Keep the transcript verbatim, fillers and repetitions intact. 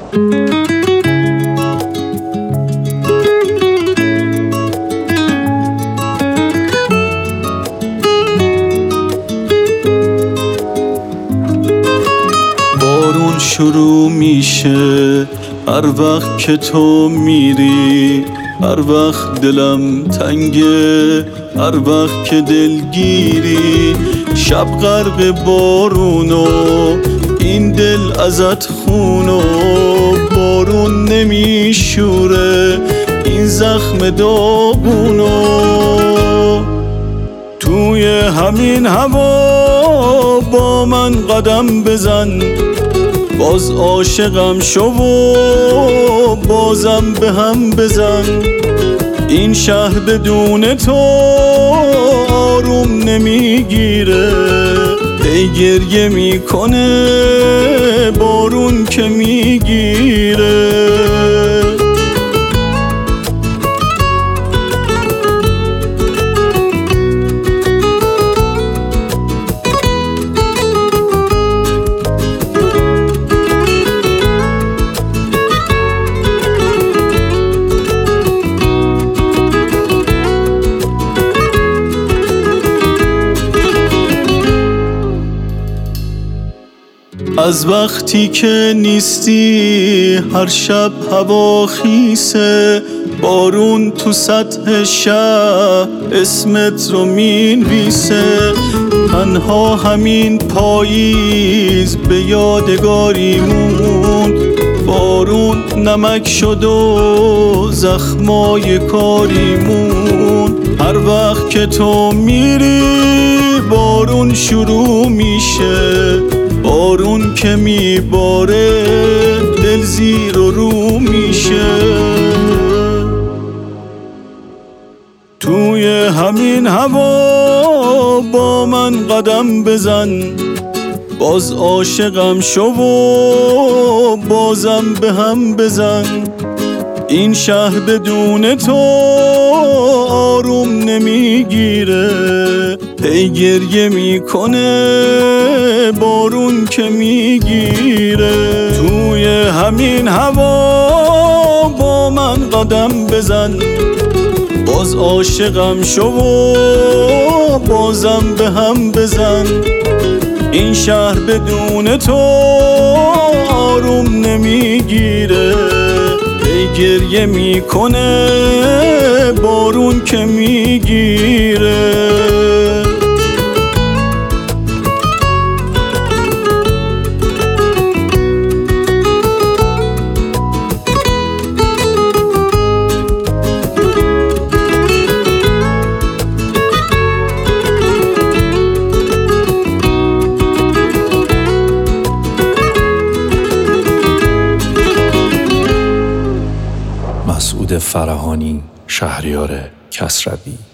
بارون شروع میشه هر وقت که تو میری، هر وقت دلم تنگه، هر وقت که دلگیری. شب غرق بارونو این دل ازت خونو، بارون نمیشوره این زخم داغونو. توی همین هوا با من قدم بزن، باز عاشقم شو و بازم به هم بزن. این شهر بدون تو آروم نمیگیره، هی گریه میکنه بارون که میگیره. از وقتی که نیستی هر شب هوا خیسه، بارون تو سطح شهر اسمت رو مینویسه. تنها همین پاییز به یادگاری موند، بارون نمک شد و زخمای کاری موند. هر وقت که تو میری بارون شروع میشه، بارون که میباره دل زیر و رو میشه. توی همین هوا با من قدم بزن، باز عاشقم شو و بازم به هم بزن. این شهر بدون تو آروم نمیگیره، هی گریه میکنه بارون که میگیره. توی همین هوا با من قدم بزن، باز عاشقم شو و بازم به هم بزن. این شهر بدون تو آروم نمیگیره، هی گریه میکنه بارون که میگیره. مسعود فرهانی، شهریار کسروی.